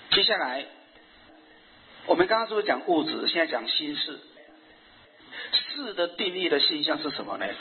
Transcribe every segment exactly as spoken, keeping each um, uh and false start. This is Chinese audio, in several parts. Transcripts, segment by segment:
接下来，我们刚刚是不是讲物质？现在讲心事。事的定义的现象是什么呢？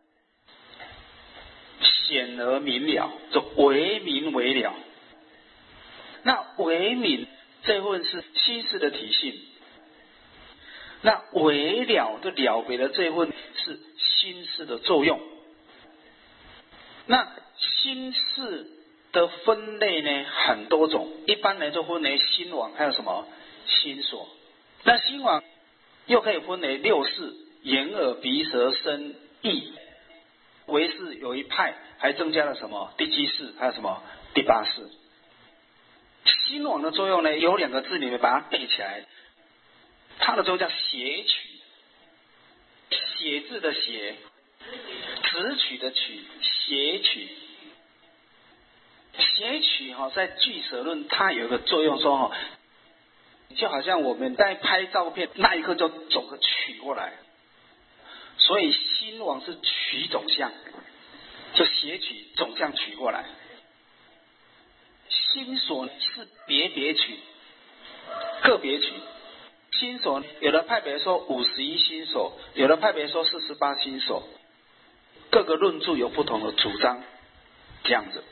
显而明了，就为明为了。那为明这份是心事的体性，那为了的了别的这份是心事的作用。那心事的分类呢很多种，一般呢就分为心王，还有什么心所。那心王又可以分为六识：眼耳鼻舌身意。唯识有一派还增加了什么第七识，还有什么第八识。心王的作用呢有两个字，你们把它背起来，它的作用叫写取，写字的写，直取的取，写取。写取哈、哦，在俱舍论它有一个作用说哈、哦，就好像我们在拍照片那一刻就总个取过来，所以心王是取总相，就写取总相取过来。心所是别别取，个别取。心所有的派别说五十一心所，有的派别说四十八心所，各个论著有不同的主张，这样子。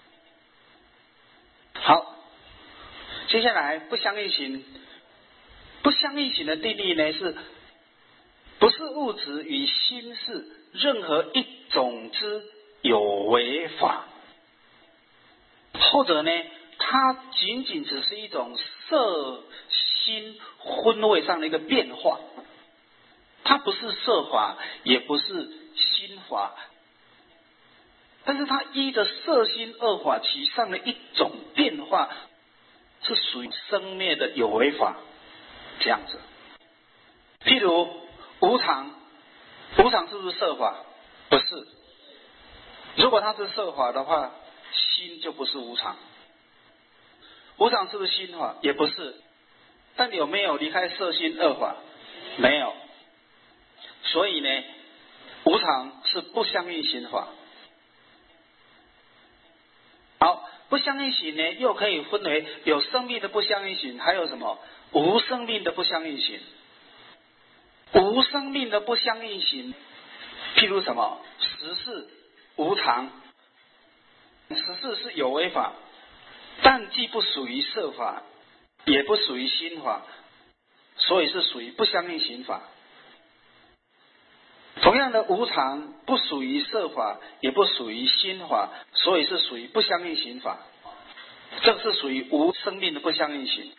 好，接下来不相应行。不相应行的定义呢是，不是物质与心事任何一种之有为法，或者呢它仅仅只是一种色心昏位上的一个变化，它不是色法，也不是心法，但是它依着色心二法其上的一种变化，是属于生灭的有为法，这样子。譬如无常，无常是不是色法？不是。如果它是色法的话，心就不是无常。无常是不是心法？也不是。但有没有离开色心二法？没有。所以呢，无常是不相应行法。好，不相应行呢，又可以分为有生命的不相应行，还有什么无生命的不相应行。无生命的不相应行，譬如什么十事无常，十事是有为法，但既不属于色法，也不属于心法，所以是属于不相应行法。同样的，无常不属于色法，也不属于心法，所以是属于不相应行法。这是属于无生命的不相应行。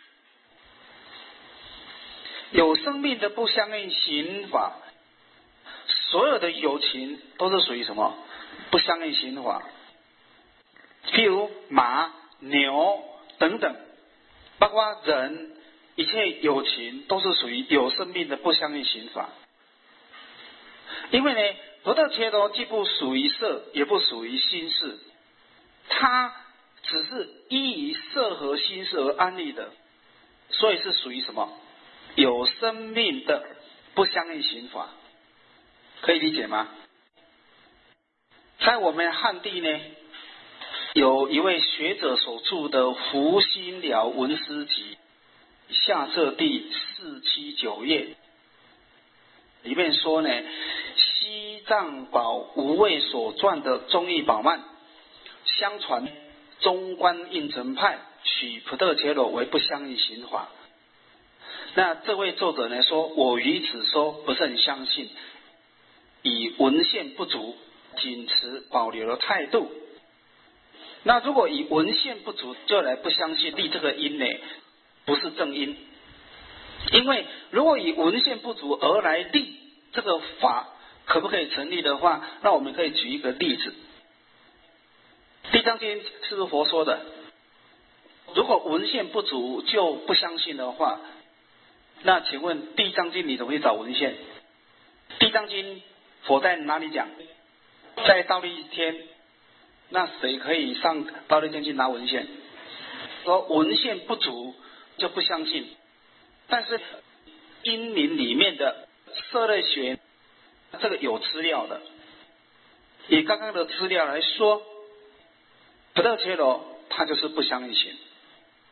有生命的不相应行法，所有的有情都是属于什么？不相应行法。譬如马、牛等等，包括人，一切有情都是属于有生命的不相应行法。因为呢，不特切多既不属于色，也不属于心事，它只是依于色和心事而安立的，所以是属于什么？有生命的不相应行法，可以理解吗？在我们汉地呢，有一位学者所著的《福心了文思集》下册第四七九页，里面说呢，西藏宝无畏所传的宗义宝鬘，相传中观应成派取普特伽罗为不相应行法。那这位作者呢说，我于此说不是很相信，以文献不足，仅持保留了态度。那如果以文献不足就来不相信立这个因呢，不是正因。因为如果以文献不足而来立这个法可不可以成立的话，那我们可以举一个例子。地藏经是不是佛说的？如果文献不足就不相信的话，那请问地藏经你怎么会找文献？地藏经佛在哪里讲？在忉利天。那谁可以上忉利天去拿文献？说文献不足就不相信。但是因明里面的色类学这个有资料的，以刚刚的资料来说，普特伽罗它就是不相应行。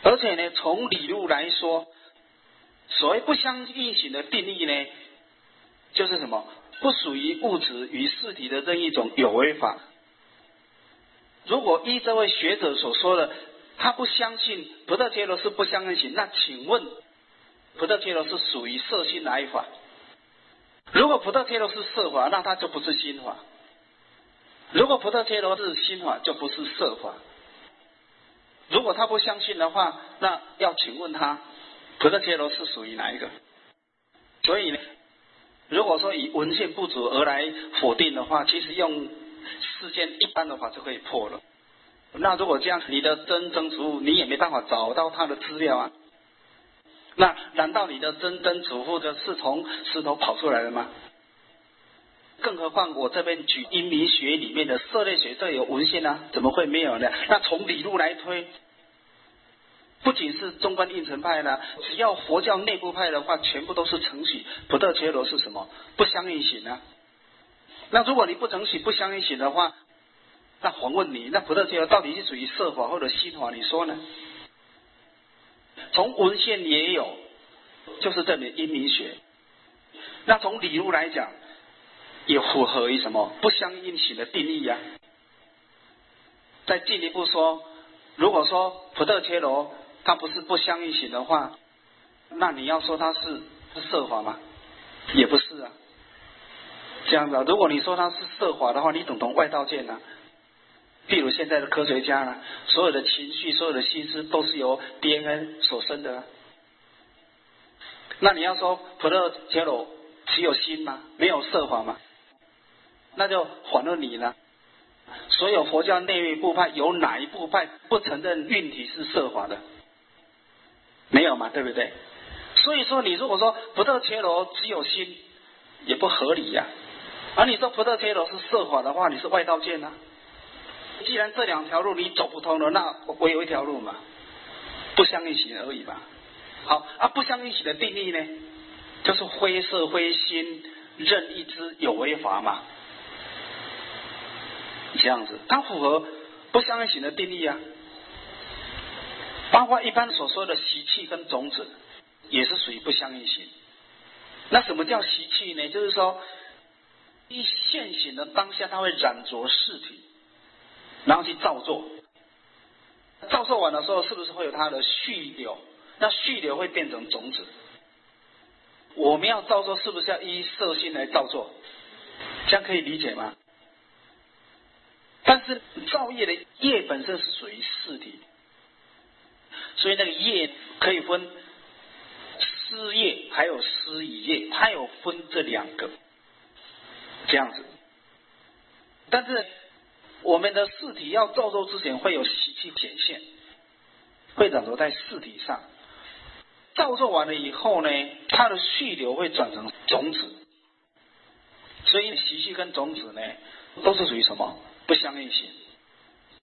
而且呢，从理路来说，所谓不相应行的定义呢，就是什么？不属于物质与事体的任意一种有为法。如果依这位学者所说的，他不相信不特伽罗是不相应行，那请问不特伽罗是属于色心哪一法？如果不特伽罗是色法，那它就不是心法；如果不特伽罗是心法，就不是色法。如果他不相信的话，那要请问他，不特伽罗是属于哪一个？所以呢，如果说以文献不足而来否定的话，其实用世间一般的话就可以破了。那如果这样，你的真真祖父你也没办法找到他的资料啊。那难道你的真真祖父的是从石头跑出来的吗？更何况我这边举阴明学里面的色类学，这有文献啊，怎么会没有呢？那从理路来推，不仅是中观应成派啦，只要佛教内部派的话，全部都是承许不特伽罗是什么？不相应行啊。那如果你不承许不相应行的话，那反问你，那不特伽罗到底是属于色法或者心法？你说呢？从文献也有，就是这里阴明学。那从理路来讲，也符合于什么不相应行的定义啊。再进一步说，如果说不特伽罗它不是不相应行的话，那你要说它是是色法吗？也不是啊。这样子、啊，如果你说它是色法的话，你等同外道见啊。譬如现在的科学家啊，所有的情绪、所有的心思都是由 D N A 所生的、啊。那你要说不特伽罗只有心吗？没有色法吗？那就反问你了。所有佛教内部派有哪一部派不承认运体是色法的？没有嘛，对不对？所以说，你如果说不特伽罗只有心，也不合理呀、啊。而你说不特伽罗是色法的话，你是外道见啊。既然这两条路你走不通了，那我有一条路嘛，不相应行而已嘛。好啊，不相应行的定义呢，就是非色非心任意之有为法嘛。这样子，它符合不相应行的定义啊。包括一般所说的习气跟种子，也是属于不相应行。那什么叫习气呢？就是说，一现行的当下，它会染着事体，然后去造作。造作完的时候，是不是会有它的续流？那续流会变成种子。我们要造作，是不是要依色心来造作？这样可以理解吗？但是造业的业本身是属于事体，所以那个业可以分思业还有思已业，它有分这两个这样子。但是我们的事体要造作之前，会有习气显现，会染着在事体上。造作完了以后呢，它的续流会转成种子。所以习气跟种子呢，都是属于什么？不相应行。